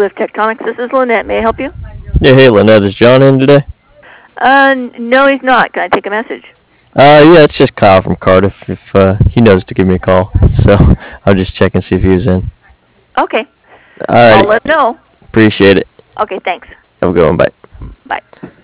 with Tectonics. This is Lynette. May I help you? Yeah, hey Lynette, is John in today? No, he's not. Can I take a message? Yeah, it's just Kyle from Cardiff. If he knows to give me a call, so I'll just check and see if he was in. Okay. I'll Alrighty, let him know. appreciate it. Okay, thanks. Have a good one, bye. Bye.